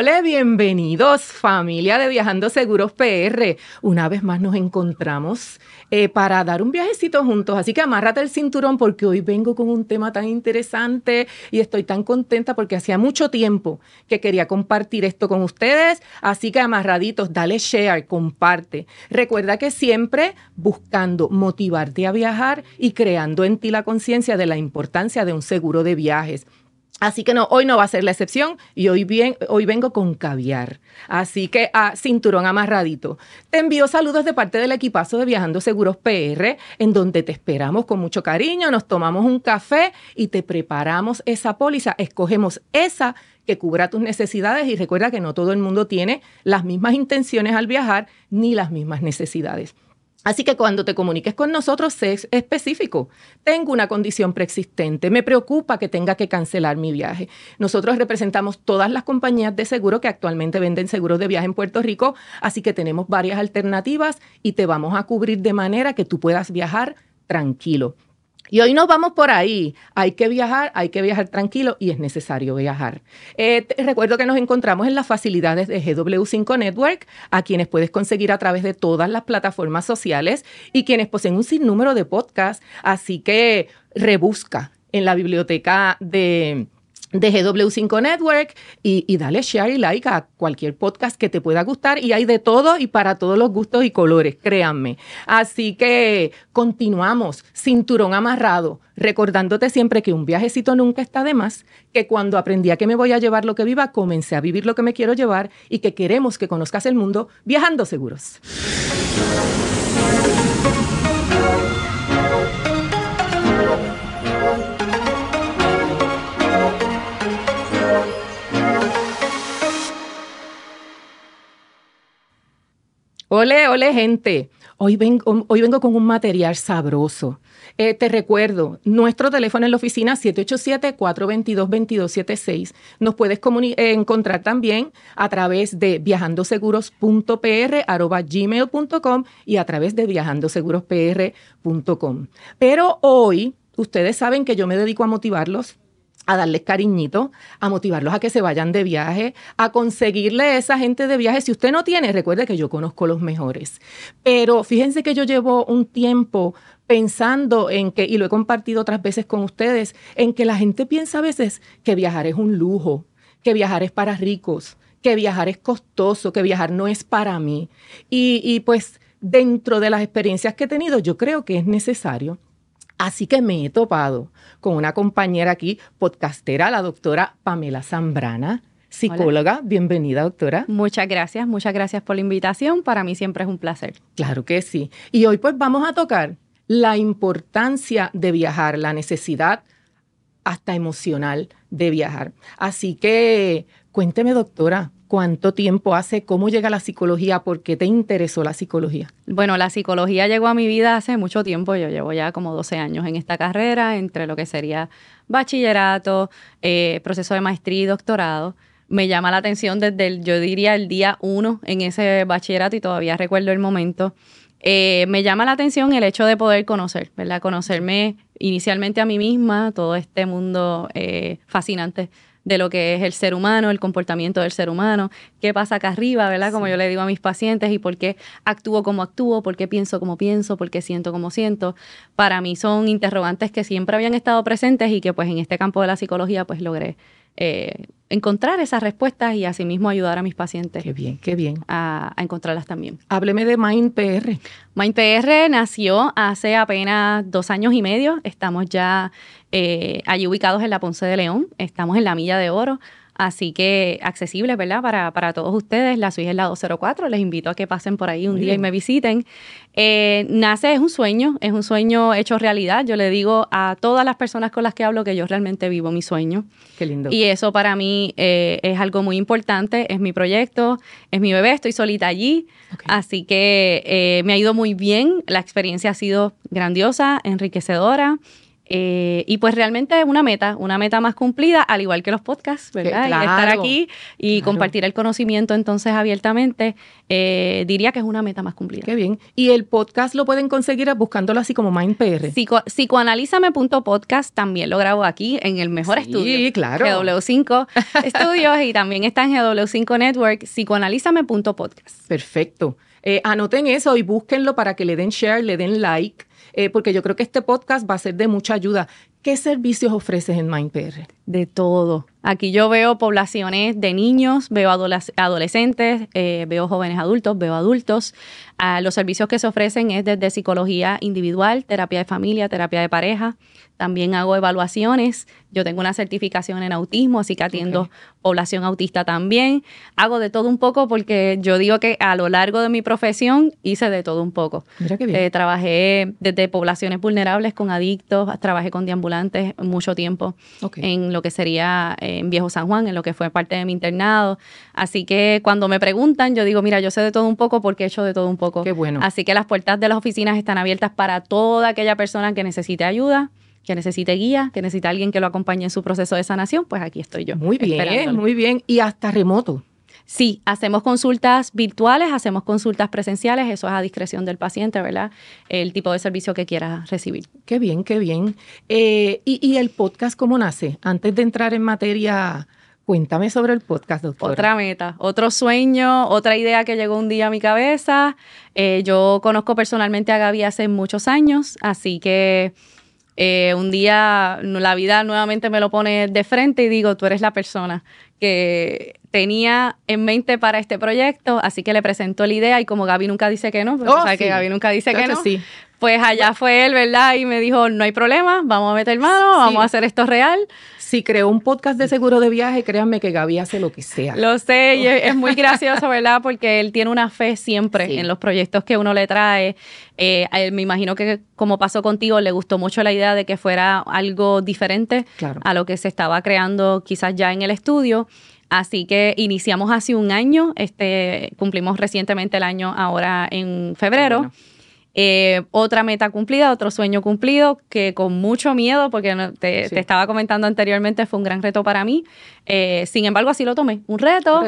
ole, bienvenidos familia de Viajando Seguros PR. Una vez más nos encontramos para dar un viajecito juntos, así que amárrate el cinturón porque hoy vengo con un tema tan interesante y estoy tan contenta porque hacía mucho tiempo que quería compartir esto con ustedes, así que amarraditos, dale share, comparte. Recuerda que siempre buscando motivarte a viajar y creando en ti la conciencia de la importancia de un seguro de viajes. Así que no, hoy no va a ser la excepción y hoy vengo con caviar. Así que cinturón amarradito. Te envío saludos de parte del equipazo de Viajando Seguros PR, en donde te esperamos con mucho cariño, nos tomamos un café y te preparamos esa póliza. Escogemos esa que cubra tus necesidades y recuerda que no todo el mundo tiene las mismas intenciones al viajar ni las mismas necesidades. Así que cuando te comuniques con nosotros, sé específico. Tengo una condición preexistente. Me preocupa que tenga que cancelar mi viaje. Nosotros representamos todas las compañías de seguro que actualmente venden seguros de viaje en Puerto Rico, así que tenemos varias alternativas y te vamos a cubrir de manera que tú puedas viajar tranquilo. Y hoy nos vamos por ahí. Hay que viajar tranquilo y es necesario viajar. Recuerdo que nos encontramos en las facilidades de GW5 Network, a quienes puedes conseguir a través de todas las plataformas sociales y quienes poseen un sinnúmero de podcasts. Así que rebusca en la biblioteca de GW5 Network y dale share y like a cualquier podcast que te pueda gustar y hay de todo y para todos los gustos y colores, créanme. Así que continuamos, cinturón amarrado, recordándote siempre que un viajecito nunca está de más, que cuando aprendí a que me voy a llevar lo que viva, comencé a vivir lo que me quiero llevar y que queremos que conozcas el mundo viajando seguros. Ole, ole, gente. Hoy vengo con un material sabroso. Te recuerdo, nuestro teléfono en la oficina 787-422-2276. Nos puedes encontrar también a través de viajandoseguros.pr@gmail.com y a través de viajandosegurospr.com. Pero hoy, ustedes saben que yo me dedico a motivarlos, a darles cariñito, a motivarlos a que se vayan de viaje, a conseguirle a esa gente de viaje. Si usted no tiene, recuerde que yo conozco los mejores. Pero fíjense que yo llevo un tiempo pensando en que, y lo he compartido otras veces con ustedes, en que la gente piensa a veces que viajar es un lujo, que viajar es para ricos, que viajar es costoso, que viajar no es para mí. Y pues dentro de las experiencias que he tenido, yo creo que es necesario. Así que me he topado con una compañera aquí, podcastera, la doctora Pamela Zambrana, psicóloga. Hola. Bienvenida, doctora. Muchas gracias por la invitación. Para mí siempre es un placer. Claro que sí. Y hoy pues vamos a tocar la importancia de viajar, la necesidad hasta emocional de viajar. Así que cuénteme, doctora, ¿cuánto tiempo hace? ¿Cómo llega la psicología? ¿Por qué te interesó la psicología? Bueno, la psicología llegó a mi vida hace mucho tiempo. Yo llevo ya como 12 años en esta carrera, entre lo que sería bachillerato, proceso de maestría y doctorado. Me llama la atención desde, yo diría, el día 1 en ese bachillerato y todavía recuerdo el momento. Me llama la atención el hecho de poder conocer, ¿verdad? Conocerme inicialmente a mí misma, todo este mundo fascinante de lo que es el ser humano, el comportamiento del ser humano, qué pasa acá arriba, ¿verdad? Como yo le digo a mis pacientes y por qué actúo como actúo, por qué pienso como pienso, por qué siento como siento. Para mí son interrogantes que siempre habían estado presentes y que pues en este campo de la psicología pues logré encontrar esas respuestas y asimismo ayudar a mis pacientes. Qué bien, qué bien. A encontrarlas también. Hábleme de MindPR. MindPR nació hace apenas 2 años y medio. Estamos ya allí ubicados en la Ponce de León. Estamos en la Milla de Oro. Así que accesible, ¿verdad? Para todos ustedes. La suite es la 204. Les invito a que pasen por ahí un día y me visiten. Es un sueño hecho realidad. Yo le digo a todas las personas con las que hablo que yo realmente vivo mi sueño. Qué lindo. Y eso para mí es algo muy importante. Es mi proyecto, es mi bebé. Estoy solita allí. Okay. Así que me ha ido muy bien. La experiencia ha sido grandiosa, enriquecedora. Y pues realmente es una meta más cumplida, al igual que los podcasts, ¿verdad? Claro, y estar aquí y claro. compartir el conocimiento entonces abiertamente, diría que es una meta más cumplida. Qué bien. Y el podcast lo pueden conseguir buscándolo así como MindPR. Psicoanalízame.podcast también lo grabo aquí en el mejor estudio. Sí, claro. GW5 Studios y también está en GW5 Network, psicoanalízame.podcast. Perfecto. Anoten eso y búsquenlo para que le den share, le den like, porque yo creo que este podcast va a ser de mucha ayuda. ¿Qué servicios ofreces en MindPR? De todo. Aquí yo veo poblaciones de niños, veo adolescentes, veo jóvenes adultos, veo adultos. Los servicios que se ofrecen es desde psicología individual, terapia de familia, terapia de pareja. También hago evaluaciones. Yo tengo una certificación en autismo, así que atiendo población autista también. Hago de todo un poco porque yo digo que a lo largo de mi profesión hice de todo un poco. Mira qué bien. Trabajé desde poblaciones vulnerables con adictos, trabajé con deambulantes mucho tiempo en lo que sería en Viejo San Juan, en lo que fue parte de mi internado. Así que cuando me preguntan, yo digo, mira, yo sé de todo un poco porque he hecho de todo un poco. Qué bueno. Así que las puertas de las oficinas están abiertas para toda aquella persona que necesite ayuda, que necesite guía, que necesite alguien que lo acompañe en su proceso de sanación, pues aquí estoy yo. Muy bien, muy bien. Y hasta remoto. Sí, hacemos consultas virtuales, hacemos consultas presenciales, eso es a discreción del paciente, ¿verdad? El tipo de servicio que quiera recibir. Qué bien, qué bien. ¿Y el podcast cómo nace? Antes de entrar en materia, cuéntame sobre el podcast, doctora. Otra meta, otro sueño, otra idea que llegó un día a mi cabeza. Yo conozco personalmente a Gaby hace muchos años, así que un día la vida nuevamente me lo pone de frente y digo, tú eres la persona que tenía en mente para este proyecto, así que le presento la idea y como Gaby nunca dice que no, que Gaby nunca dice que no, pues allá fue él, ¿verdad? Y me dijo, no hay problema, vamos a meter mano, vamos a hacer esto real. Si creó un podcast de seguro de viaje, créanme que Gaby hace lo que sea. Lo sé, y es muy gracioso, ¿verdad? Porque él tiene una fe siempre en los proyectos que uno le trae. A él, me imagino que como pasó contigo, le gustó mucho la idea de que fuera algo diferente a lo que se estaba creando quizás ya en el estudio. Así que iniciamos hace un año, cumplimos recientemente el año ahora en febrero. Bueno. Otra meta cumplida, otro sueño cumplido, que con mucho miedo, porque te estaba comentando anteriormente, fue un gran reto para mí. Sin embargo, así lo tomé, un reto.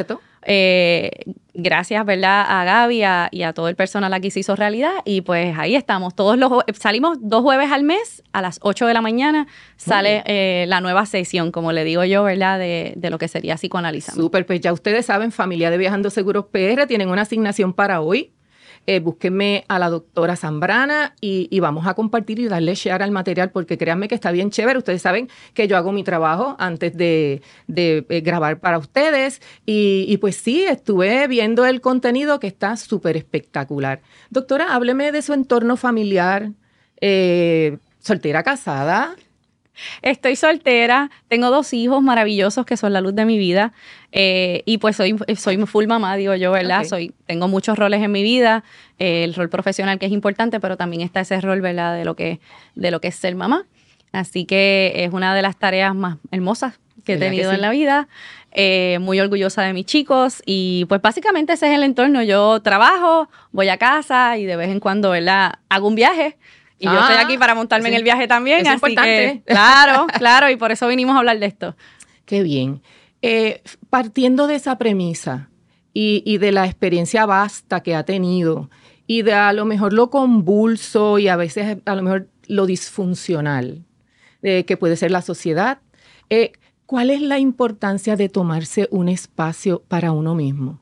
Gracias, ¿verdad? A Gaby y a todo el personal aquí se hizo realidad y pues ahí estamos. Salimos 2 jueves al mes a las 8 de la mañana, sale la nueva sesión, como le digo yo, ¿verdad? De lo que sería Psicoanalizando. Súper, pues ya ustedes saben, familia de Viajando Seguros PR, tienen una asignación para hoy. Búsquenme a la doctora Zambrana y vamos a compartir y darle share al material porque créanme que está bien chévere. Ustedes saben que yo hago mi trabajo antes de grabar para ustedes y pues sí, estuve viendo el contenido que está súper espectacular. Doctora, hábleme de su entorno familiar, soltera, casada. Estoy soltera, tengo 2 hijos maravillosos que son la luz de mi vida y pues soy full mamá, digo yo, ¿verdad? Tengo muchos roles en mi vida, el rol profesional que es importante, pero también está ese rol, ¿verdad? De lo que es ser mamá. Así que es una de las tareas más hermosas que he tenido en la vida. Muy orgullosa de mis chicos y pues básicamente ese es el entorno. Yo trabajo, voy a casa y de vez en cuando, ¿verdad? Hago un viaje. Y yo estoy aquí para montarme en el viaje también. Es importante. Claro, y por eso vinimos a hablar de esto. Qué bien. Partiendo de esa premisa y de la experiencia vasta que ha tenido y de a lo mejor lo convulso y a veces a lo mejor lo disfuncional que puede ser la sociedad, ¿cuál es la importancia de tomarse un espacio para uno mismo?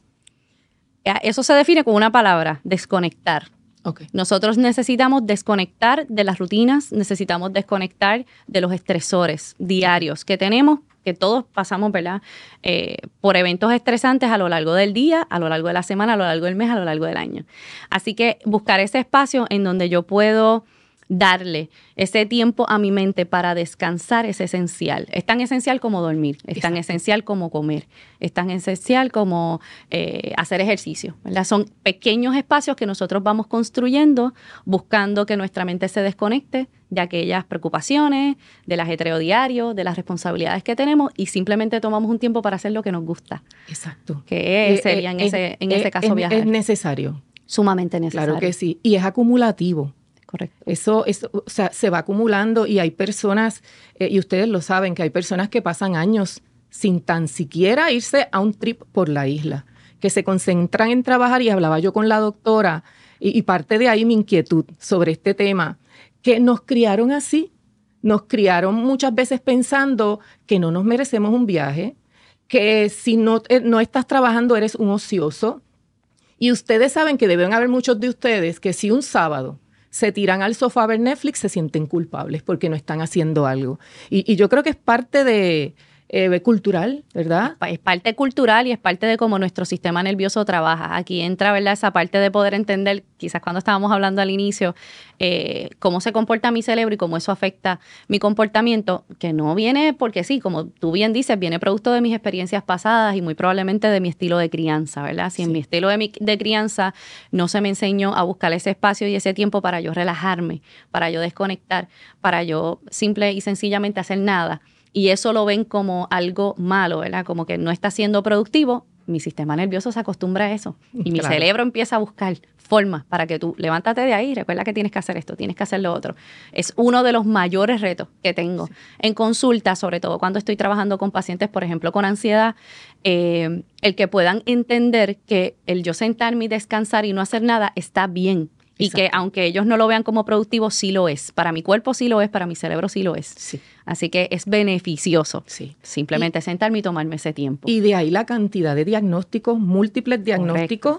Eso se define con una palabra, desconectar. Nosotros necesitamos desconectar de las rutinas, necesitamos desconectar de los estresores diarios que tenemos, que todos pasamos, ¿verdad? Por eventos estresantes a lo largo del día, a lo largo de la semana, a lo largo del mes, a lo largo del año. Así que buscar ese espacio en donde yo puedo darle ese tiempo a mi mente para descansar es esencial. Es tan esencial como dormir, es tan esencial como comer, es tan esencial como hacer ejercicio, ¿verdad? Son pequeños espacios que nosotros vamos construyendo buscando que nuestra mente se desconecte de aquellas preocupaciones, del ajetreo diario, de las responsabilidades que tenemos y simplemente tomamos un tiempo para hacer lo que nos gusta. Exacto. Que sería en ese caso viajar. Es necesario. Sumamente necesario. Claro que sí. Y es acumulativo. Correcto. Eso, o sea, se va acumulando y hay personas, y ustedes lo saben, que hay personas que pasan años sin tan siquiera irse a un trip por la isla, que se concentran en trabajar, y hablaba yo con la doctora, y parte de ahí mi inquietud sobre este tema, que nos criaron así, nos criaron muchas veces pensando que no nos merecemos un viaje, que si no estás trabajando eres un ocioso. Y ustedes saben que deben haber muchos de ustedes que si un sábado se tiran al sofá a ver Netflix, se sienten culpables porque no están haciendo algo. Y yo creo que es parte de cultural, ¿verdad? Es parte cultural y es parte de cómo nuestro sistema nervioso trabaja. Aquí entra, ¿verdad?, esa parte de poder entender, quizás cuando estábamos hablando al inicio, cómo se comporta mi cerebro y cómo eso afecta mi comportamiento, que no viene porque sí, como tú bien dices, viene producto de mis experiencias pasadas y muy probablemente de mi estilo de crianza, ¿verdad? Si en mi estilo de crianza no se me enseñó a buscar ese espacio y ese tiempo para yo relajarme, para yo desconectar, para yo simple y sencillamente hacer nada, y eso lo ven como algo malo, ¿verdad? Como que no está siendo productivo, mi sistema nervioso se acostumbra a eso. Y mi cerebro empieza a buscar formas para que tú levántate de ahí, recuerda que tienes que hacer esto, tienes que hacer lo otro. Es uno de los mayores retos que tengo en consulta, sobre todo cuando estoy trabajando con pacientes, por ejemplo, con ansiedad, el que puedan entender que el yo sentarme y descansar y no hacer nada está bien. Y que aunque ellos no lo vean como productivo, sí lo es. Para mi cuerpo sí lo es, para mi cerebro sí lo es. Sí. Así que es beneficioso. Sí. Simplemente sentarme y tomarme ese tiempo. Y de ahí la cantidad de diagnósticos, múltiples diagnósticos,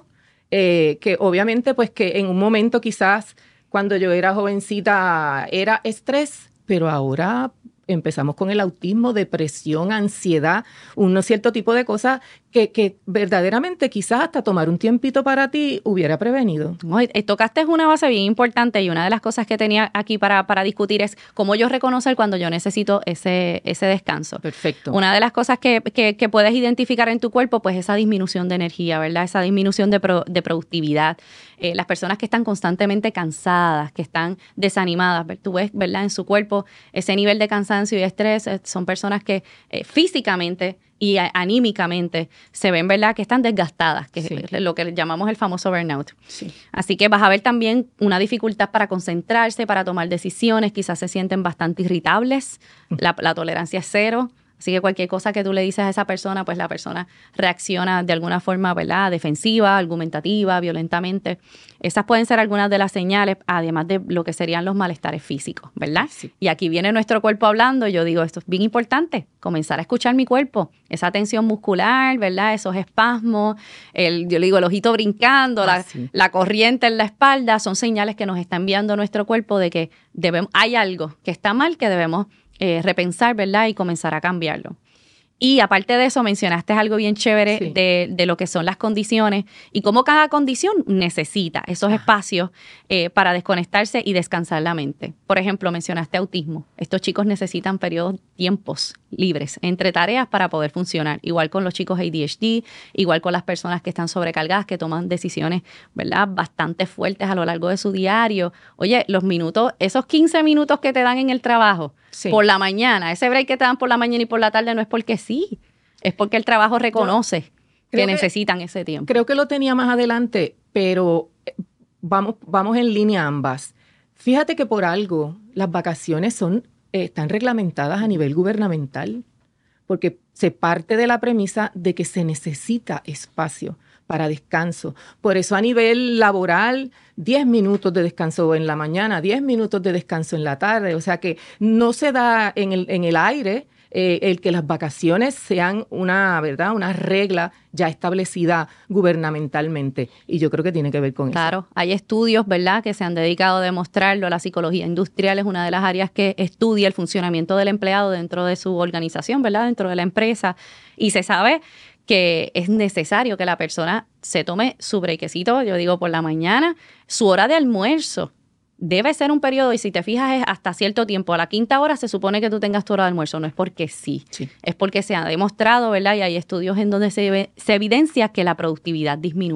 que obviamente pues que en un momento quizás cuando yo era jovencita era estrés, pero ahora empezamos con el autismo, depresión, ansiedad, un cierto tipo de cosas que verdaderamente quizás hasta tomar un tiempito para ti hubiera prevenido. Tocaste una base bien importante y una de las cosas que tenía aquí para discutir es cómo yo reconocer cuando yo necesito ese descanso. Perfecto. Una de las cosas que puedes identificar en tu cuerpo, pues esa disminución de energía, ¿verdad? Esa disminución de productividad. Las personas que están constantemente cansadas, que están desanimadas, tú ves, ¿verdad?, en su cuerpo ese nivel de cansancio y estrés, son personas que físicamente y anímicamente se ven, ¿verdad?, que están desgastadas, que es lo que llamamos el famoso burnout. Sí. Así que vas a ver también una dificultad para concentrarse, para tomar decisiones, quizás se sienten bastante irritables, la tolerancia es cero. Así que cualquier cosa que tú le dices a esa persona, pues la persona reacciona de alguna forma, ¿verdad?, defensiva, argumentativa, violentamente. Esas pueden ser algunas de las señales, además de lo que serían los malestares físicos, ¿verdad? Sí. Y aquí viene nuestro cuerpo hablando. Yo digo, esto es bien importante, comenzar a escuchar mi cuerpo. Esa tensión muscular, ¿verdad?, esos espasmos, yo le digo el ojito brincando, la corriente en la espalda, son señales que nos está enviando nuestro cuerpo de que hay algo que está mal, que debemos repensar, ¿verdad?, y comenzar a cambiarlo. Y aparte de eso, mencionaste algo bien chévere de lo que son las condiciones y cómo cada condición necesita esos espacios para desconectarse y descansar la mente. Por ejemplo, mencionaste autismo. Estos chicos necesitan tiempos libres entre tareas para poder funcionar. Igual con los chicos ADHD, igual con las personas que están sobrecargadas, que toman decisiones, ¿verdad?, bastante fuertes a lo largo de su diario. Oye, los minutos, esos 15 minutos que te dan en el trabajo, por la mañana, ese break que te dan por la mañana y por la tarde no es porque sí, es porque el trabajo reconoce que necesitan ese tiempo. Creo que lo tenía más adelante, pero vamos en línea ambas. Fíjate que por algo las vacaciones están reglamentadas a nivel gubernamental, porque se parte de la premisa de que se necesita espacio para descanso. Por eso a nivel laboral, 10 minutos de descanso en la mañana, 10 minutos de descanso en la tarde. O sea que no se da en el aire el que las vacaciones sean una regla ya establecida gubernamentalmente. Y yo creo que tiene que ver con eso. Claro, hay estudios, ¿verdad?, que se han dedicado a demostrarlo. La psicología industrial es una de las áreas que estudia el funcionamiento del empleado dentro de su organización, ¿verdad?, dentro de la empresa. Y se sabe que es necesario que la persona se tome su brequecito, yo digo por la mañana, su hora de almuerzo. Debe ser un periodo, y si te fijas es hasta cierto tiempo. A la 5ª hora se supone que tú tengas tu hora de almuerzo. No es porque sí. Es porque se ha demostrado, ¿verdad? Y hay estudios en donde se evidencia que la productividad disminuye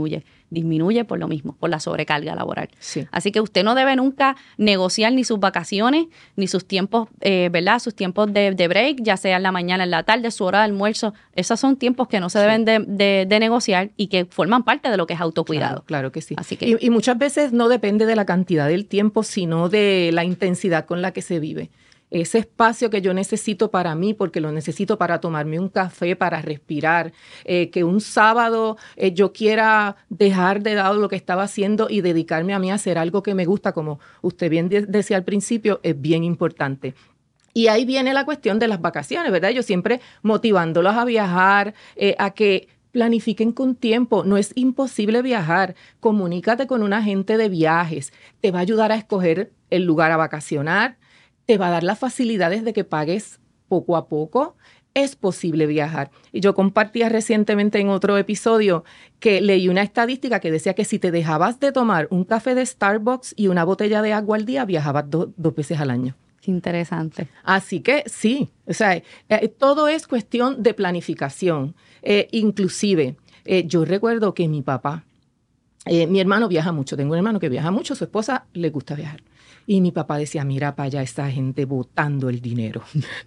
disminuye por lo mismo, por la sobrecarga laboral. Sí. Así que usted no debe nunca negociar ni sus vacaciones, ni sus tiempos, ¿verdad? Sus tiempos de break, ya sea en la mañana, en la tarde, su hora de almuerzo. Esos son tiempos que no se deben de negociar y que forman parte de lo que es autocuidado. Claro que sí. Así que, y muchas veces no depende de la cantidad del tiempo, sino de la intensidad con la que se vive. Ese espacio que yo necesito para mí, porque lo necesito para tomarme un café, para respirar, que un sábado yo quiera dejar de lado lo que estaba haciendo y dedicarme a mí a hacer algo que me gusta, como usted bien decía al principio, es bien importante. Y ahí viene la cuestión de las vacaciones, ¿verdad? Yo siempre motivándolos a viajar, a que planifiquen con tiempo. No es imposible viajar. Comunícate con un agente de viajes. Te va a ayudar a escoger el lugar a vacacionar. Te va a dar las facilidades de que pagues poco a poco. Es posible viajar. Y yo compartía recientemente en otro episodio que leí una estadística que decía que si te dejabas de tomar un café de Starbucks y una botella de agua al día, viajabas dos veces al año. qué interesante. Así que sí, o sea, todo es cuestión de planificación. Inclusive, yo recuerdo que mi papá, mi hermano viaja mucho, tengo un hermano que viaja mucho, su esposa le gusta viajar. Y mi papá decía, mira para allá esa gente botando el dinero,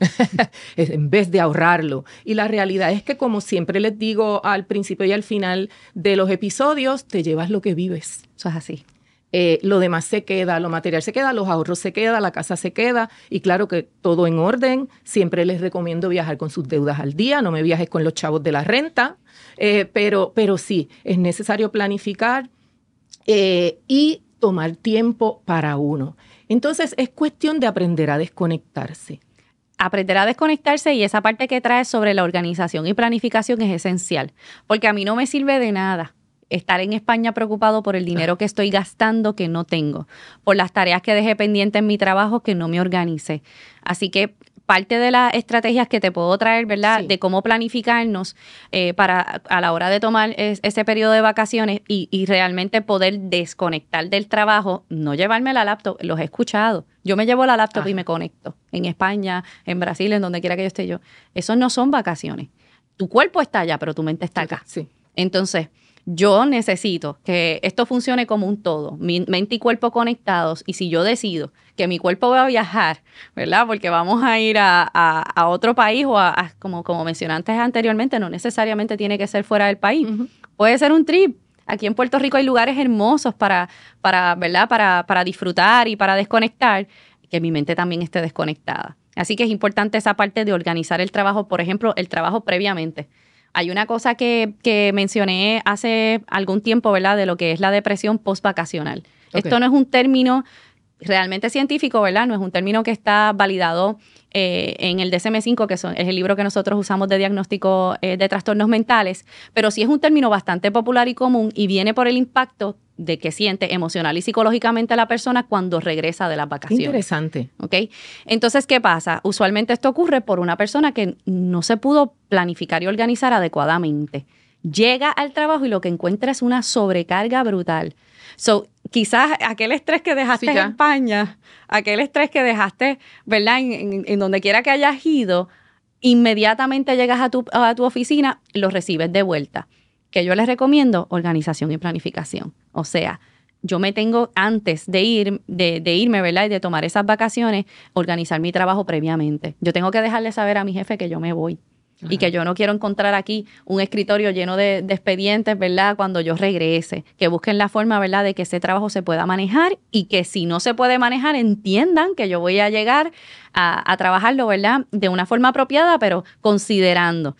en vez de ahorrarlo. Y la realidad es que, como siempre les digo al principio y al final de los episodios, te llevas lo que vives. Eso es así. Lo demás se queda, lo material se queda, los ahorros se queda, la casa se queda. Y claro que todo en orden. Siempre les recomiendo viajar con sus deudas al día, no me viajes con los chavos de la renta. Pero sí, es necesario planificar y tomar tiempo para uno. Entonces, es cuestión de aprender a desconectarse. Aprender a desconectarse, y esa parte que trae sobre la organización y planificación es esencial, porque a mí no me sirve de nada estar en España preocupado por el dinero que estoy gastando que no tengo, por las tareas que dejé pendientes en mi trabajo que no me organicé. Así que parte de las estrategias que te puedo traer, ¿verdad? Sí. De cómo planificarnos para a la hora de tomar ese periodo de vacaciones y realmente poder desconectar del trabajo, no llevarme la laptop, los he escuchado. Yo me llevo la laptop y me conecto en España, en Brasil, en donde quiera que yo esté yo. Eso no son vacaciones. Tu cuerpo está allá, pero tu mente está acá. Sí. Entonces, yo necesito que esto funcione como un todo, mi mente y cuerpo conectados, y si yo decido que mi cuerpo va a viajar, ¿verdad? Porque vamos a ir a otro país o como mencioné anteriormente, no necesariamente tiene que ser fuera del país. Uh-huh. Puede ser un trip. Aquí en Puerto Rico hay lugares hermosos para ¿verdad? Para disfrutar y para desconectar, que mi mente también esté desconectada. Así que es importante esa parte de organizar el trabajo, por ejemplo, el trabajo previamente. Hay una cosa que mencioné hace algún tiempo, ¿verdad? De lo que es la depresión postvacacional. Okay. Esto no es un término realmente científico, ¿verdad? No es un término que está validado en el DSM-5, que es el libro que nosotros usamos de diagnóstico de trastornos mentales, pero sí es un término bastante popular y común y viene por el impacto de que siente emocional y psicológicamente la persona cuando regresa de las vacaciones. Interesante. ¿Ok? Entonces, ¿qué pasa? Usualmente esto ocurre por una persona que no se pudo planificar y organizar adecuadamente. Llega al trabajo y lo que encuentra es una sobrecarga brutal. So, quizás aquel estrés que dejaste en España, aquel estrés que dejaste, ¿verdad? En donde quiera que hayas ido, inmediatamente llegas a tu oficina, lo recibes de vuelta. Que yo les recomiendo organización y planificación. O sea, yo me tengo, antes de irme, ¿verdad? Y de tomar esas vacaciones, organizar mi trabajo previamente. Yo tengo que dejarle saber a mi jefe que yo me voy. Y que yo no quiero encontrar aquí un escritorio lleno de expedientes, ¿verdad? Cuando yo regrese. Que busquen la forma, ¿verdad? De que ese trabajo se pueda manejar y que si no se puede manejar, entiendan que yo voy a llegar a trabajarlo, ¿verdad? De una forma apropiada, pero considerando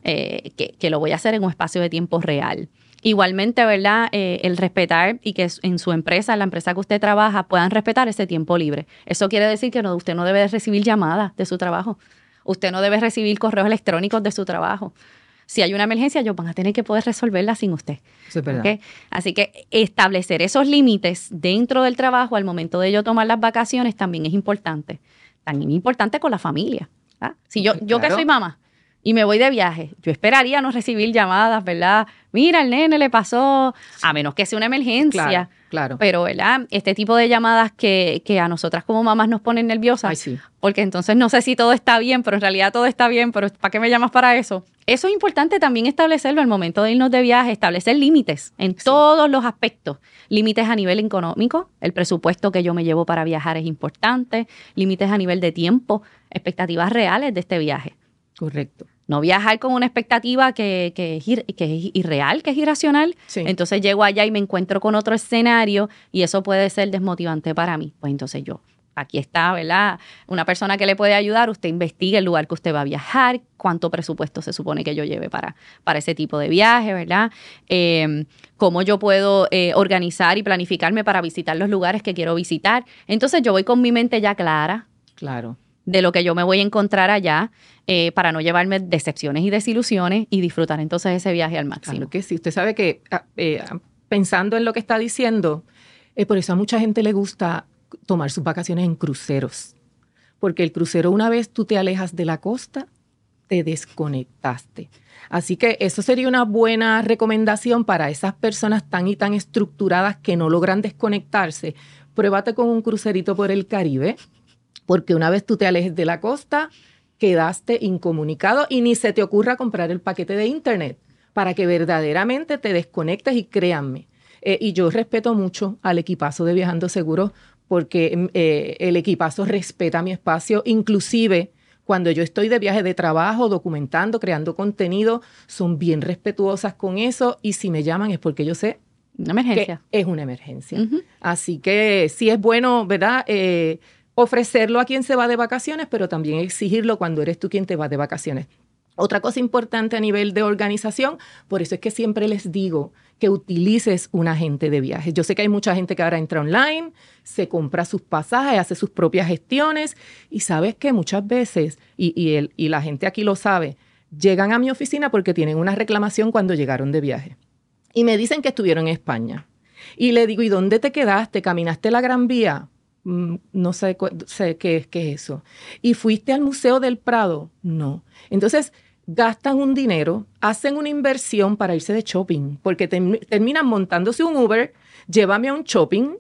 que lo voy a hacer en un espacio de tiempo real. Igualmente, ¿verdad? El respetar y que en su empresa, en la empresa que usted trabaja, puedan respetar ese tiempo libre. Eso quiere decir que usted no debe recibir llamadas de su trabajo. Usted no debe recibir correos electrónicos de su trabajo. Si hay una emergencia, ellos van a tener que poder resolverla sin usted. Eso es verdad. ¿Okay? Así que establecer esos límites dentro del trabajo al momento de yo tomar las vacaciones también es importante. También es importante con la familia. ¿Ah? Si yo que soy mamá, y me voy de viaje, yo esperaría no recibir llamadas, ¿verdad? Mira, el nene le pasó, a menos que sea una emergencia. Claro. Pero, ¿verdad? Este tipo de llamadas que a nosotras como mamás nos ponen nerviosas, Ay, sí. porque entonces no sé si todo está bien, pero en realidad todo está bien, pero ¿para qué me llamas para eso? Eso es importante también establecerlo al momento de irnos de viaje, establecer límites en todos los aspectos. Límites a nivel económico, el presupuesto que yo me llevo para viajar es importante, límites a nivel de tiempo, expectativas reales de este viaje. Correcto. No viajar con una expectativa que es irreal, que es irracional. Sí. Entonces llego allá y me encuentro con otro escenario y eso puede ser desmotivante para mí. Pues entonces aquí está, ¿verdad? Una persona que le puede ayudar, usted investigue el lugar que usted va a viajar, cuánto presupuesto se supone que yo lleve para ese tipo de viaje, ¿verdad? Cómo yo puedo organizar y planificarme para visitar los lugares que quiero visitar. Entonces yo voy con mi mente ya clara. Claro. De lo que yo me voy a encontrar allá para no llevarme decepciones y desilusiones y disfrutar entonces ese viaje al máximo. Claro que sí. Usted sabe que pensando en lo que está diciendo, por eso a mucha gente le gusta tomar sus vacaciones en cruceros. Porque el crucero, una vez tú te alejas de la costa, te desconectaste. Así que eso sería una buena recomendación para esas personas tan y tan estructuradas que no logran desconectarse. Pruébate con un crucerito por el Caribe. Porque una vez tú te alejes de la costa, quedaste incomunicado y ni se te ocurra comprar el paquete de internet para que verdaderamente te desconectes y créanme. Y yo respeto mucho al equipazo de Viajando Seguros porque el equipazo respeta mi espacio, inclusive cuando yo estoy de viaje de trabajo, documentando, creando contenido, son bien respetuosas con eso y si me llaman es porque yo sé una emergencia. Que es una emergencia. Uh-huh. Así que sí es bueno, ¿verdad?, ofrecerlo a quien se va de vacaciones, pero también exigirlo cuando eres tú quien te va de vacaciones. Otra cosa importante a nivel de organización, por eso es que siempre les digo que utilices un agente de viajes. Yo sé que hay mucha gente que ahora entra online, se compra sus pasajes, hace sus propias gestiones y sabes que muchas veces, y la gente aquí lo sabe, llegan a mi oficina porque tienen una reclamación cuando llegaron de viaje y me dicen que estuvieron en España. Y le digo, ¿y dónde te quedaste? ¿Caminaste la Gran Vía? No sé qué es eso. ¿Y fuiste al Museo del Prado? No. Entonces, gastan un dinero, hacen una inversión para irse de shopping, porque terminan montándose un Uber, llévame a un shopping,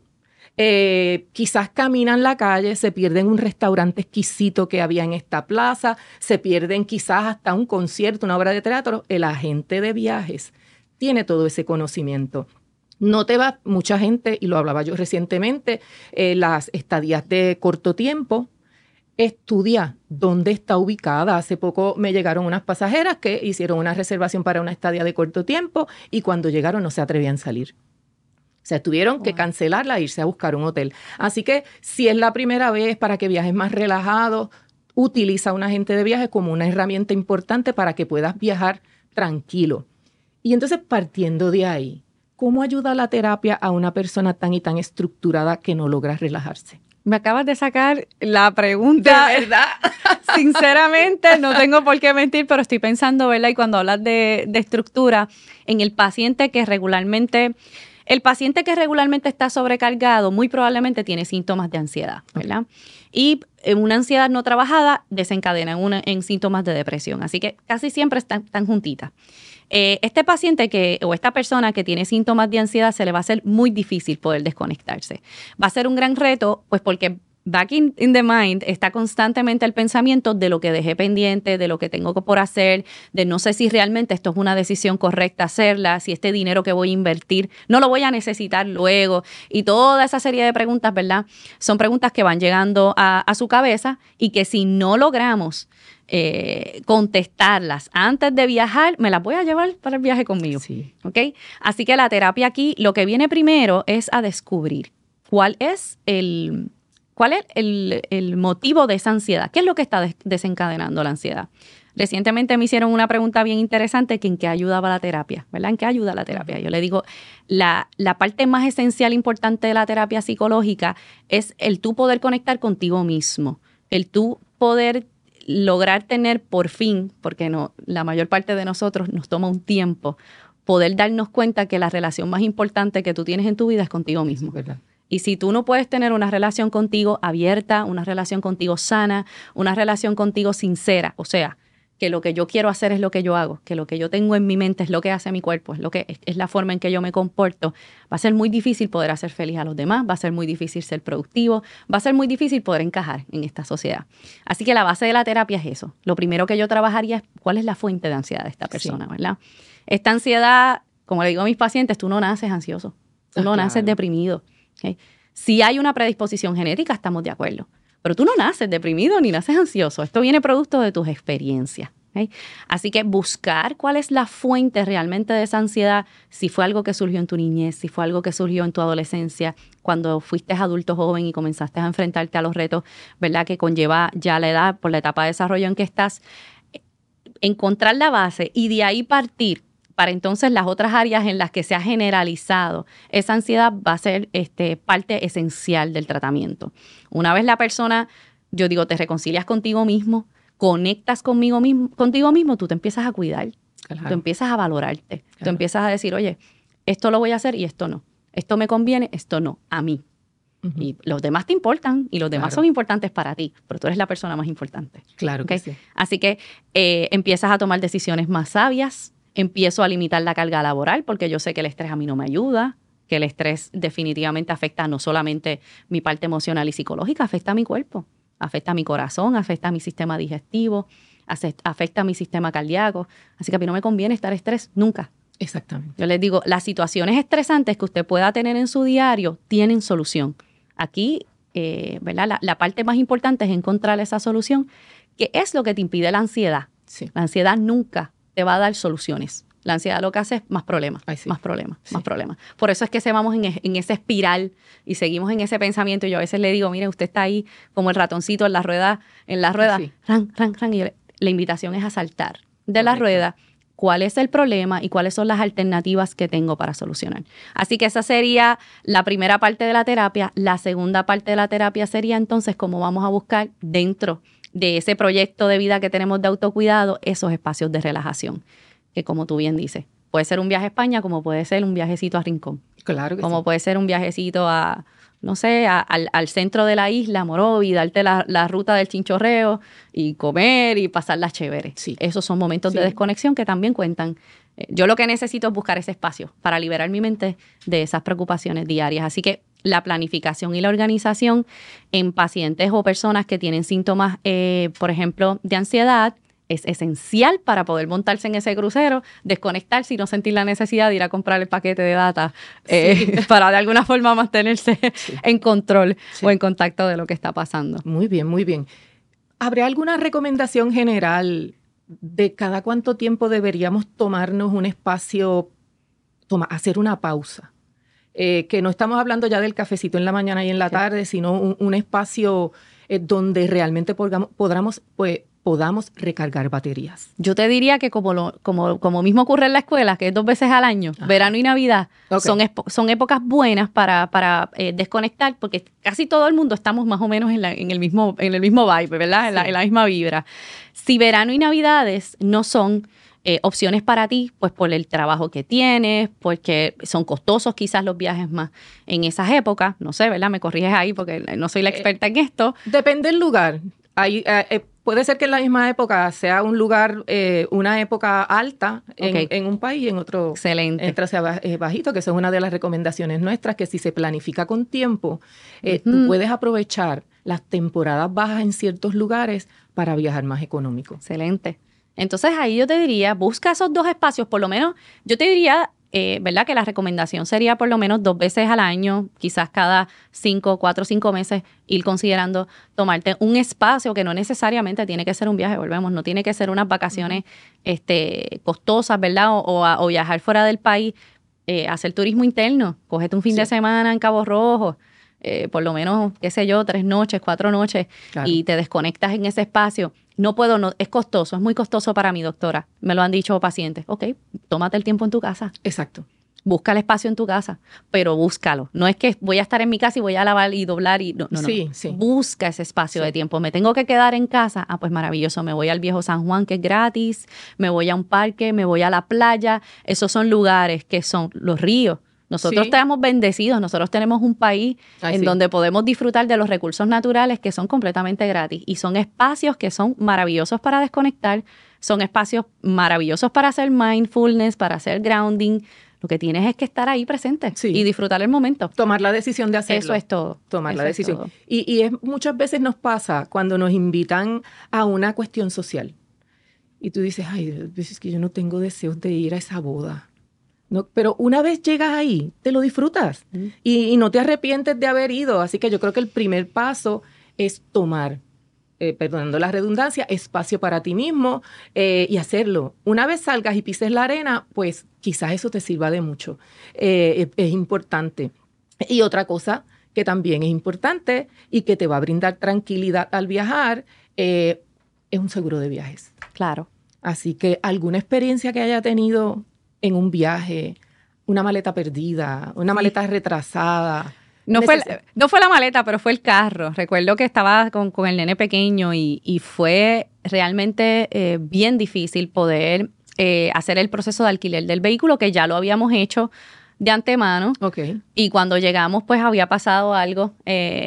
quizás caminan la calle, se pierden un restaurante exquisito que había en esta plaza, se pierden quizás hasta un concierto, una obra de teatro. El agente de viajes tiene todo ese conocimiento. No te va mucha gente, y lo hablaba yo recientemente, las estadías de corto tiempo. Estudia dónde está ubicada. Hace poco me llegaron unas pasajeras que hicieron una reservación para una estadía de corto tiempo y cuando llegaron no se atrevían a salir. O sea, tuvieron que cancelarla e irse a buscar un hotel. Así que si es la primera vez para que viajes más relajados, utiliza un agente de viajes como una herramienta importante para que puedas viajar tranquilo. Y entonces partiendo de ahí, ¿cómo ayuda la terapia a una persona tan y tan estructurada que no logra relajarse? Me acabas de sacar la pregunta. ¿De verdad? Sinceramente, no tengo por qué mentir, pero estoy pensando, ¿verdad? Y cuando hablas de estructura, en el paciente que regularmente está sobrecargado, muy probablemente tiene síntomas de ansiedad, ¿verdad? Y una ansiedad no trabajada desencadena en síntomas de depresión. Así que casi siempre están juntitas. Este paciente o esta persona que tiene síntomas de ansiedad se le va a hacer muy difícil poder desconectarse. Va a ser un gran reto, pues porque back in the mind está constantemente el pensamiento de lo que dejé pendiente, de lo que tengo por hacer, de no sé si realmente esto es una decisión correcta hacerla, si este dinero que voy a invertir no lo voy a necesitar luego. Y toda esa serie de preguntas, ¿verdad? Son preguntas que van llegando a su cabeza y que si no logramos contestarlas antes de viajar, me las voy a llevar para el viaje conmigo. Sí. ¿Ok? Así que la terapia aquí, lo que viene primero es a descubrir cuál es el motivo de esa ansiedad. ¿Qué es lo que está desencadenando la ansiedad? Recientemente me hicieron una pregunta bien interesante que en qué ayudaba la terapia, ¿verdad? ¿En qué ayuda la terapia? Yo le digo, la parte más esencial, importante de la terapia psicológica es el tú poder conectar contigo mismo, el tú poder lograr tener por fin, porque la mayor parte de nosotros nos toma un tiempo, poder darnos cuenta que la relación más importante que tú tienes en tu vida es contigo mismo. ¿Verdad? Y si tú no puedes tener una relación contigo abierta, una relación contigo sana, una relación contigo sincera, o sea, que lo que yo quiero hacer es lo que yo hago, que lo que yo tengo en mi mente es lo que hace mi cuerpo, es la forma en que yo me comporto, va a ser muy difícil poder hacer feliz a los demás, va a ser muy difícil ser productivo, va a ser muy difícil poder encajar en esta sociedad. Así que la base de la terapia es eso. Lo primero que yo trabajaría es cuál es la fuente de ansiedad de esta persona, ¿verdad? Esta ansiedad, como le digo a mis pacientes, tú no naces ansioso, tú no naces deprimido. ¿Okay? Si hay una predisposición genética, estamos de acuerdo. Pero tú no naces deprimido ni naces ansioso. Esto viene producto de tus experiencias. ¿Okay? Así que buscar cuál es la fuente realmente de esa ansiedad, si fue algo que surgió en tu niñez, si fue algo que surgió en tu adolescencia, cuando fuiste adulto joven y comenzaste a enfrentarte a los retos, ¿verdad?, que conlleva ya la edad, por la etapa de desarrollo en que estás. Encontrar la base y de ahí partir para entonces las otras áreas en las que se ha generalizado esa ansiedad va a ser parte esencial del tratamiento. Una vez la persona, yo digo, te reconcilias contigo mismo, conectas contigo mismo, tú te empiezas a cuidar, claro. Tú empiezas a valorarte, claro. Tú empiezas a decir, oye, esto lo voy a hacer y esto no. Esto me conviene, esto no, a mí. Uh-huh. Y los demás te importan y los demás son importantes para ti, pero tú eres la persona más importante. Claro que sí. Así que empiezas a tomar decisiones más sabias. Empiezo a limitar la carga laboral porque yo sé que el estrés a mí no me ayuda, que el estrés definitivamente afecta no solamente mi parte emocional y psicológica, afecta a mi cuerpo, afecta a mi corazón, afecta a mi sistema digestivo, afecta a mi sistema cardíaco. Así que a mí no me conviene estar estrés nunca. Exactamente. Yo les digo, las situaciones estresantes que usted pueda tener en su diario tienen solución. Aquí, ¿verdad? La parte más importante es encontrar esa solución, que es lo que te impide la ansiedad. Sí. La ansiedad nunca te va a dar soluciones. La ansiedad lo que hace es más problemas, sí. más problemas, sí. Más problemas. Por eso es que vamos en esa espiral y seguimos en ese pensamiento. Y yo a veces le digo, mire, usted está ahí como el ratoncito en la rueda, sí. Ran. Y la invitación es a saltar de la rueda. ¿Cuál es el problema y cuáles son las alternativas que tengo para solucionar? Así que esa sería la primera parte de la terapia. La segunda parte de la terapia sería entonces cómo vamos a buscar dentro de ese proyecto de vida que tenemos de autocuidado, esos espacios de relajación, que como tú bien dices, puede ser un viaje a España como puede ser un viajecito a Rincón. Claro que como sí. Puede ser un viajecito a, no sé, al centro de la isla, Morovi, darte la ruta del chinchorreo y comer y pasarlas chéveres. Sí. Esos son momentos de desconexión que también cuentan. Yo lo que necesito es buscar ese espacio para liberar mi mente de esas preocupaciones diarias. Así que la planificación y la organización en pacientes o personas que tienen síntomas, por ejemplo, de ansiedad, es esencial para poder montarse en ese crucero, desconectarse y no sentir la necesidad de ir a comprar el paquete de data para de alguna forma mantenerse en control o en contacto de lo que está pasando. Muy bien, muy bien. ¿Habrá alguna recomendación general de cada cuánto tiempo deberíamos tomarnos un espacio, hacer una pausa? Que no estamos hablando ya del cafecito en la mañana y en la tarde, sino un espacio donde realmente podamos recargar baterías. Yo te diría que como mismo ocurre en la escuela, que es 2 veces al año, verano y Navidad, son épocas buenas para desconectar, porque casi todo el mundo estamos más o menos en el mismo vibe, ¿verdad? En la misma vibra. Si verano y Navidades no son opciones para ti, pues por el trabajo que tienes, porque son costosos quizás los viajes más en esas épocas, no sé, ¿verdad? Me corriges ahí porque no soy la experta en esto. Depende del lugar. Puede ser que en la misma época sea un lugar, una época alta en un país y en otro excelente sea bajito, que eso es una de las recomendaciones nuestras, que si se planifica con tiempo, tú puedes aprovechar las temporadas bajas en ciertos lugares para viajar más económico. Excelente. Entonces ahí yo te diría, busca esos 2 espacios, por lo menos, yo te diría, ¿verdad? Que la recomendación sería por lo menos 2 veces al año, quizás cada 4 o 5 meses, ir considerando tomarte un espacio que no necesariamente tiene que ser un viaje, volvemos, no tiene que ser unas vacaciones costosas, ¿verdad? O viajar fuera del país, hacer turismo interno, cógete un fin de semana en Cabo Rojo, por lo menos, qué sé yo, 3 noches, 4 noches, claro. Y te desconectas en ese espacio. No puedo, es costoso, es muy costoso para mi doctora. Me lo han dicho pacientes. Ok, tómate el tiempo en tu casa. Exacto. Busca el espacio en tu casa, pero búscalo. No es que voy a estar en mi casa y voy a lavar y doblar y no. Sí. Busca ese espacio de tiempo. ¿Me tengo que quedar en casa? Pues maravilloso. Me voy al Viejo San Juan, que es gratis. Me voy a un parque, me voy a la playa. Esos son lugares que son los ríos. Nosotros estamos bendecidos, nosotros tenemos un país donde podemos disfrutar de los recursos naturales que son completamente gratis y son espacios que son maravillosos para desconectar, Son espacios maravillosos para hacer mindfulness, para hacer grounding. Lo que tienes es que estar ahí presente y disfrutar el momento. Tomar la decisión de hacerlo. Eso es todo. Tomar la decisión. Y muchas veces nos pasa cuando nos invitan a una cuestión social. Y tú dices, ay, es que yo no tengo deseos de ir a esa boda. No, pero una vez llegas ahí, te lo disfrutas y no te arrepientes de haber ido. Así que yo creo que el primer paso es tomar, perdonando la redundancia, espacio para ti mismo y hacerlo. Una vez salgas y pises la arena, pues quizás eso te sirva de mucho. Es importante. Y otra cosa que también es importante y que te va a brindar tranquilidad al viajar es un seguro de viajes. Claro. Así que alguna experiencia que haya tenido en un viaje, una maleta perdida, una maleta retrasada. No fue la maleta, pero fue el carro. Recuerdo que estaba con el nene pequeño y fue realmente bien difícil poder hacer el proceso de alquiler del vehículo, que ya lo habíamos hecho de antemano. Okay. Y cuando llegamos, pues había pasado algo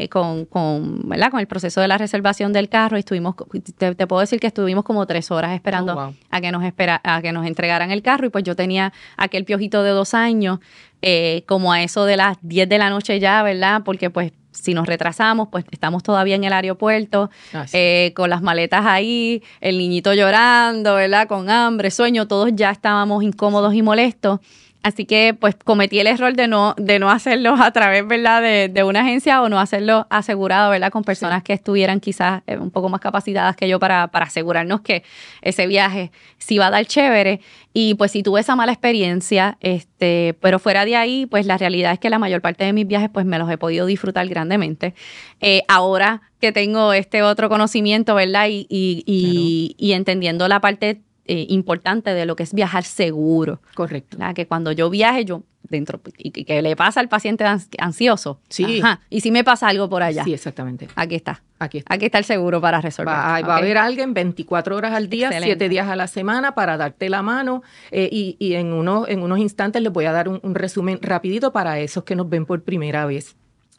¿verdad? Con el proceso de la reservación del carro. Y estuvimos, te puedo decir que estuvimos como 3 horas esperando a que nos entregaran el carro. Y pues yo tenía aquel piojito de 2 años, como a eso de las 10 de la noche ya, ¿verdad? Porque pues si nos retrasamos, pues estamos todavía en el aeropuerto, con las maletas ahí, el niñito llorando, ¿verdad? Con hambre, sueño, todos ya estábamos incómodos y molestos. Así que pues cometí el error de no hacerlo a través, ¿verdad? de una agencia o no hacerlo asegurado, ¿verdad? Con personas que estuvieran quizás un poco más capacitadas que yo para asegurarnos que ese viaje sí iba a dar chévere. Y pues sí tuve esa mala experiencia, pero fuera de ahí, pues la realidad es que la mayor parte de mis viajes pues me los he podido disfrutar grandemente. Ahora que tengo este otro conocimiento, ¿verdad? Y entendiendo la parte importante de lo que es viajar seguro. Correcto. ¿Verdad? Que cuando yo viaje, yo dentro, y que le pasa al paciente ansioso. Sí. Ajá. Y si me pasa algo por allá. Sí, exactamente. Aquí está. Aquí está. Aquí está el seguro para resolver. Va a haber alguien 24 horas al día, Excelente. 7 días a la semana para darte la mano y en unos instantes les voy a dar un resumen rapidito para esos que nos ven por primera vez.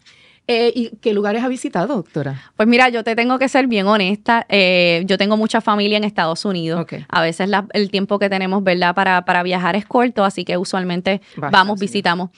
¿Y qué lugares ha visitado, doctora? Pues mira, yo te tengo que ser bien honesta. Yo tengo mucha familia en Estados Unidos. Okay. A veces el tiempo que tenemos, ¿verdad? Para viajar es corto, así que usualmente visitamos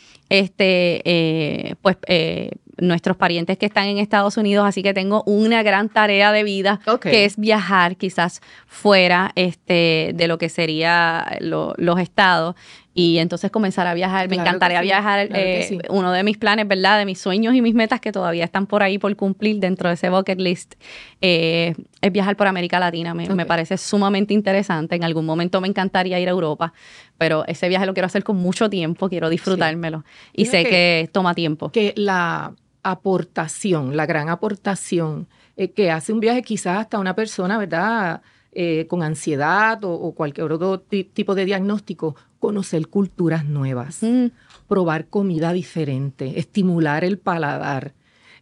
nuestros parientes que están en Estados Unidos, así que tengo una gran tarea de vida que es viajar quizás fuera de lo que sería los estados y entonces comenzar a viajar. Me encantaría viajar. Uno de mis planes, ¿verdad? De mis sueños y mis metas que todavía están por ahí por cumplir dentro de ese bucket list es viajar por América Latina. Me parece sumamente interesante. En algún momento me encantaría ir a Europa, pero ese viaje lo quiero hacer con mucho tiempo, quiero disfrutármelo. Y sé que toma tiempo. Que la gran aportación que hace un viaje quizás hasta una persona, ¿verdad? Con ansiedad o cualquier otro tipo de diagnóstico, conocer culturas nuevas, probar comida diferente, estimular el paladar,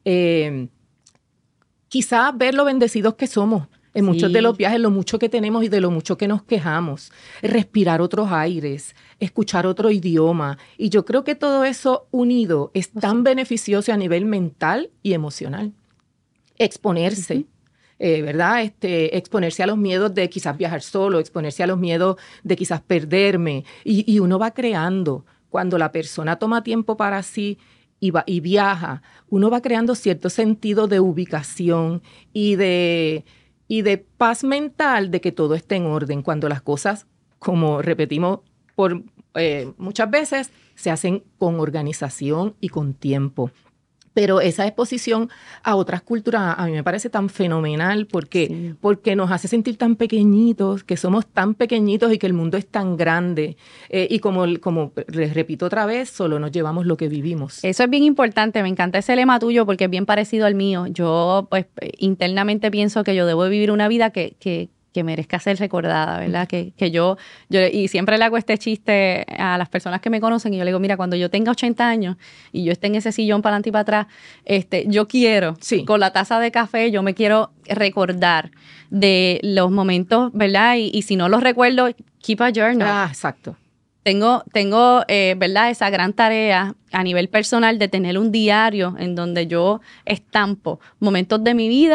quizás ver lo bendecidos que somos en muchos de los viajes, lo mucho que tenemos y de lo mucho que nos quejamos, respirar otros aires, escuchar otro idioma. Y yo creo que todo eso unido es tan beneficioso a nivel mental y emocional. Exponerse. ¿Verdad? Exponerse a los miedos de quizás viajar solo, exponerse a los miedos de quizás perderme. Y uno va creando, cuando la persona toma tiempo para sí y viaja, uno va creando cierto sentido de ubicación y de paz mental de que todo esté en orden, cuando las cosas, como repetimos muchas veces, se hacen con organización y con tiempo. Pero esa exposición a otras culturas a mí me parece tan fenomenal porque nos hace sentir tan pequeñitos, que somos tan pequeñitos y que el mundo es tan grande. Y como les repito otra vez, solo nos llevamos lo que vivimos. Eso es bien importante. Me encanta ese lema tuyo porque es bien parecido al mío. Yo pues internamente pienso que yo debo vivir una vida que merezca ser recordada, ¿verdad? Que yo y siempre le hago este chiste a las personas que me conocen y yo le digo, mira, cuando yo tenga 80 años y yo esté en ese sillón para adelante y para atrás, yo quiero, con la taza de café, yo me quiero recordar de los momentos, ¿verdad? Y si no los recuerdo, keep a journal. Exacto. Tengo ¿verdad? Esa gran tarea a nivel personal de tener un diario en donde yo estampo momentos de mi vida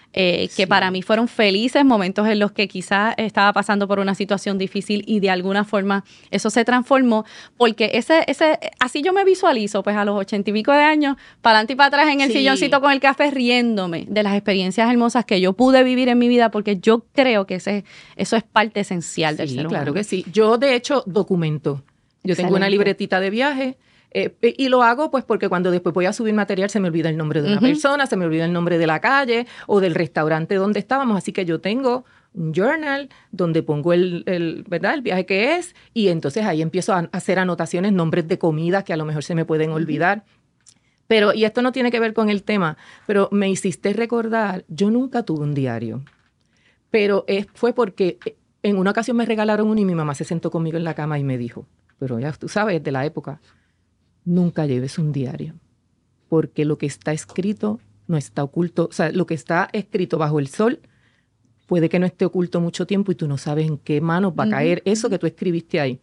que para mí fueron felices, momentos en los que quizás estaba pasando por una situación difícil y de alguna forma eso se transformó, porque así yo me visualizo, pues a los 80 y pico de años, para adelante y para atrás en el silloncito con el café, riéndome de las experiencias hermosas que yo pude vivir en mi vida, porque yo creo que eso es parte esencial del ser humano. Claro que sí. Yo, de hecho, documento. Yo tengo una libretita de viaje y lo hago pues porque cuando después voy a subir material se me olvida el nombre de una persona, se me olvida el nombre de la calle o del restaurante donde estábamos. Así que yo tengo un journal donde pongo ¿verdad? El viaje que es, y entonces ahí empiezo a hacer anotaciones, nombres de comidas que a lo mejor se me pueden olvidar. Pero, y esto no tiene que ver con el tema, pero me hiciste recordar, yo nunca tuve un diario, pero fue porque en una ocasión me regalaron uno y mi mamá se sentó conmigo en la cama y me dijo, pero ya tú sabes, de la época, nunca lleves un diario, porque lo que está escrito no está oculto, o sea, lo que está escrito bajo el sol puede que no esté oculto mucho tiempo y tú no sabes en qué manos va a caer eso que tú escribiste ahí.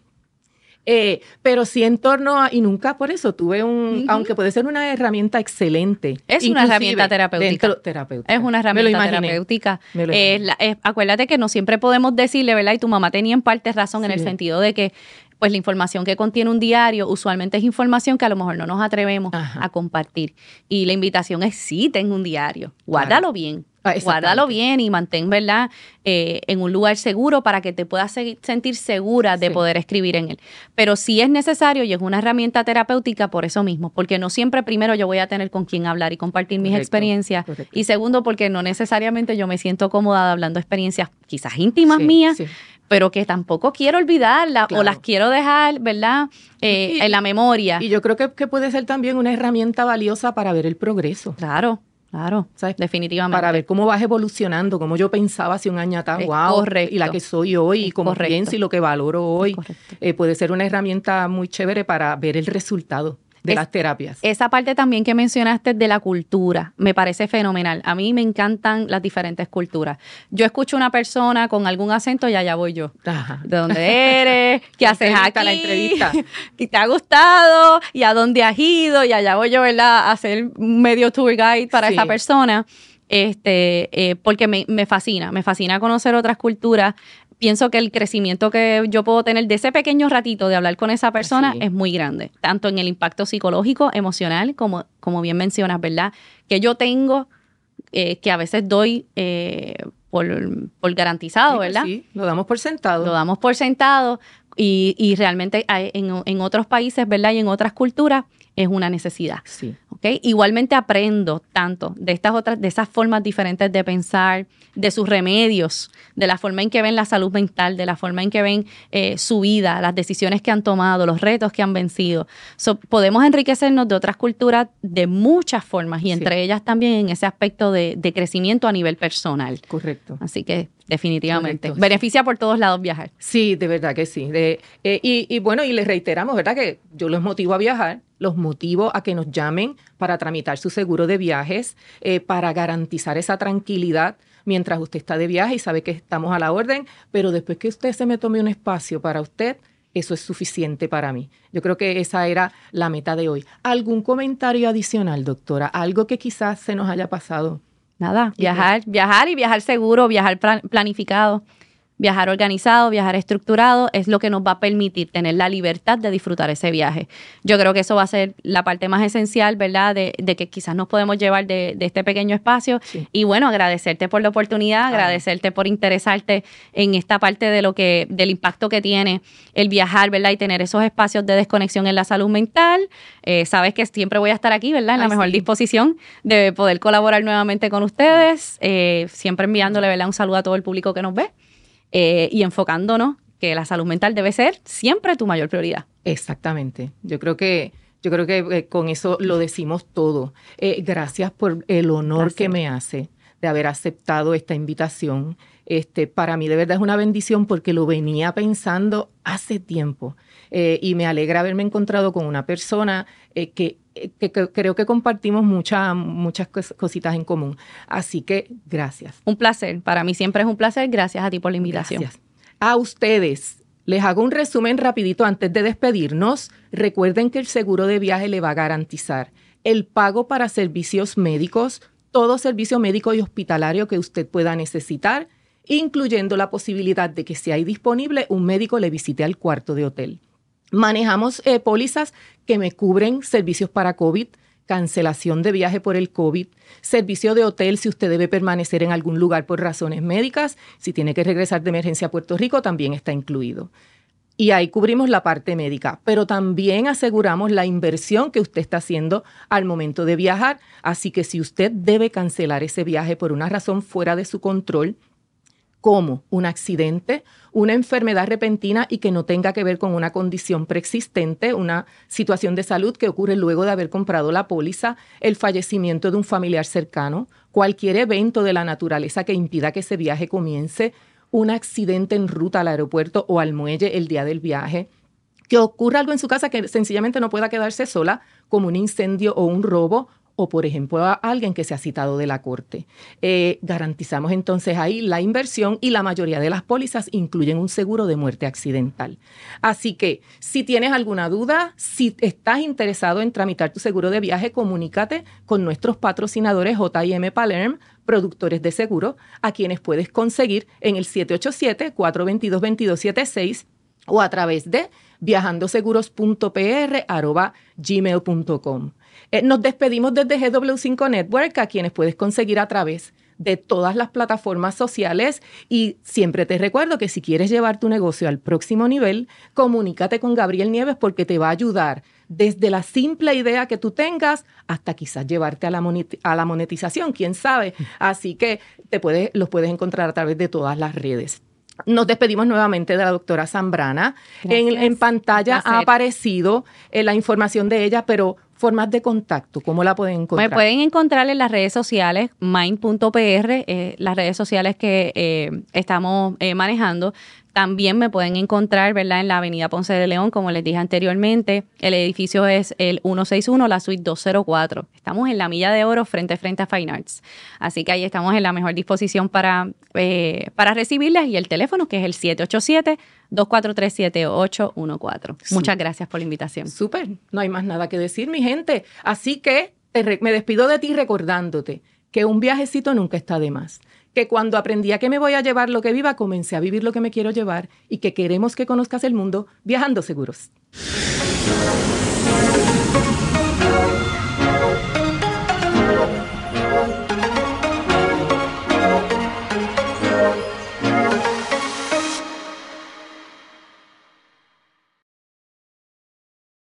Pero sí en torno a, y nunca por eso tuve aunque puede ser una herramienta excelente. Es una herramienta terapéutica. Es una herramienta terapéutica. Acuérdate que no siempre podemos decirle, ¿verdad? Y tu mamá tenía en parte razón en el sentido de que pues la información que contiene un diario usualmente es información que a lo mejor no nos atrevemos a compartir. Y la invitación es sí, ten un diario. Guárdalo bien. Guárdalo bien y mantén, ¿verdad? En un lugar seguro para que te puedas sentir segura de poder escribir en él. Pero sí es necesario y es una herramienta terapéutica por eso mismo, porque no siempre primero yo voy a tener con quién hablar y compartir mis experiencias. Y segundo, porque no necesariamente yo me siento cómoda hablando experiencias quizás íntimas mías, pero que tampoco quiero olvidarlas o las quiero dejar, ¿verdad? En la memoria. Y yo creo que puede ser también una herramienta valiosa para ver el progreso. Claro, ¿sabes? Definitivamente. Para ver cómo vas evolucionando, cómo yo pensaba hace un año atrás, y la que soy hoy, y cómo pienso y lo que valoro hoy. Puede ser una herramienta muy chévere para ver el resultado de las terapias. Esa parte también que mencionaste de la cultura me parece fenomenal. A mí me encantan las diferentes culturas. Yo escucho una persona con algún acento y allá voy yo. ¿De dónde eres? ¿Qué haces aquí? La entrevista. ¿Y te ha gustado? ¿Y a dónde has ido? Y allá voy yo, ¿verdad? A hacer un medio tour guide para esa persona. Porque me fascina conocer otras culturas. Pienso que el crecimiento que yo puedo tener de ese pequeño ratito de hablar con esa persona es muy grande, tanto en el impacto psicológico, emocional, como bien mencionas, ¿verdad? Que yo tengo, que a veces doy por garantizado, ¿verdad? Sí, lo damos por sentado. Lo damos por sentado y realmente en otros países, ¿verdad? Y en otras culturas es una necesidad. Sí. ¿Okay? Igualmente aprendo tanto de esas formas diferentes de pensar, de sus remedios, de la forma en que ven la salud mental, de la forma en que ven su vida, las decisiones que han tomado, los retos que han vencido. Podemos enriquecernos de otras culturas de muchas formas y entre ellas también en ese aspecto de crecimiento a nivel personal. Correcto. Así que definitivamente. Correcto. Beneficia por todos lados viajar. Sí, de verdad que sí. Y bueno, y les reiteramos, ¿verdad? Que yo los motivo a viajar, los motivo a que nos llamen para tramitar su seguro de viajes, para garantizar esa tranquilidad mientras usted está de viaje y sabe que estamos a la orden, pero después que usted se me tome un espacio para usted, eso es suficiente para mí. Yo creo que esa era la meta de hoy. ¿Algún comentario adicional, doctora? Algo que quizás se nos haya pasado. Nada, viajar y viajar seguro, viajar planificado, viajar organizado, viajar estructurado es lo que nos va a permitir tener la libertad de disfrutar ese viaje. Yo creo que eso va a ser la parte más esencial, ¿verdad? De que quizás nos podemos llevar de este pequeño espacio. Sí. Y bueno, agradecerte por la oportunidad, agradecerte por interesarte en esta parte del impacto que tiene el viajar, ¿verdad? Y tener esos espacios de desconexión en la salud mental. Sabes que siempre voy a estar aquí, ¿verdad? En la mejor disposición de poder colaborar nuevamente con ustedes, siempre enviándole, ¿verdad? Un saludo a todo el público que nos ve. Y enfocándonos que la salud mental debe ser siempre tu mayor prioridad. Exactamente. Yo creo que con eso lo decimos todo. Gracias por el honor que me hace de haber aceptado esta invitación. Para mí de verdad es una bendición porque lo venía pensando hace tiempo. Y me alegra haberme encontrado con una persona que creo que compartimos muchas cositas en común. Así que gracias. Un placer. Para mí siempre es un placer. Gracias a ti por la invitación. Gracias. A ustedes. Les hago un resumen rapidito antes de despedirnos. Recuerden que el seguro de viaje le va a garantizar el pago para servicios médicos todo servicio médico y hospitalario que usted pueda necesitar, incluyendo la posibilidad de que si hay disponible, un médico le visite al cuarto de hotel. Manejamos pólizas que me cubren servicios para COVID, cancelación de viaje por el COVID, servicio de hotel si usted debe permanecer en algún lugar por razones médicas, si tiene que regresar de emergencia a Puerto Rico, también está incluido. Y ahí cubrimos la parte médica, pero también aseguramos la inversión que usted está haciendo al momento de viajar. Así que si usted debe cancelar ese viaje por una razón fuera de su control, como un accidente, una enfermedad repentina y que no tenga que ver con una condición preexistente, una situación de salud que ocurre luego de haber comprado la póliza, el fallecimiento de un familiar cercano, cualquier evento de la naturaleza que impida que ese viaje comience, un accidente en ruta al aeropuerto o al muelle el día del viaje, que ocurra algo en su casa que sencillamente no pueda quedarse sola, como un incendio o un robo, o por ejemplo a alguien que se ha citado de la corte. Garantizamos entonces ahí la inversión y la mayoría de las pólizas incluyen un seguro de muerte accidental. Así que si tienes alguna duda, si estás interesado en tramitar tu seguro de viaje, comunícate con nuestros patrocinadores J&M Palerm, productores de seguro, a quienes puedes conseguir en el 787-422-2276 o a través de viajandoseguros.pr@gmail.com. Nos despedimos desde GW5 Network, a quienes puedes conseguir a través de todas las plataformas sociales, y siempre te recuerdo que si quieres llevar tu negocio al próximo nivel, comunícate con Gabriel Nieves porque te va a ayudar desde la simple idea que tú tengas hasta quizás llevarte a la monetización, quién sabe. Así que los puedes encontrar a través de todas las redes. Nos despedimos nuevamente de la doctora Zambrana. En pantalla ha aparecido la información de ella, pero formas de contacto, ¿cómo la pueden encontrar? Me pueden encontrar en las redes sociales, mind.pr, las redes sociales que estamos manejando. También me pueden encontrar, ¿verdad?, en la avenida Ponce de León, como les dije anteriormente. El edificio es el 161, la suite 204. Estamos en la Milla de Oro, frente a Fine Arts. Así que ahí estamos en la mejor disposición para recibirles. Y el teléfono, que es el 787-243-7814. Muchas gracias por la invitación. Súper. No hay más nada que decir, mi gente. Así que me despido de ti recordándote que un viajecito nunca está de más. Que cuando aprendí a que me voy a llevar lo que viva, comencé a vivir lo que me quiero llevar, y que queremos que conozcas el mundo viajando seguros.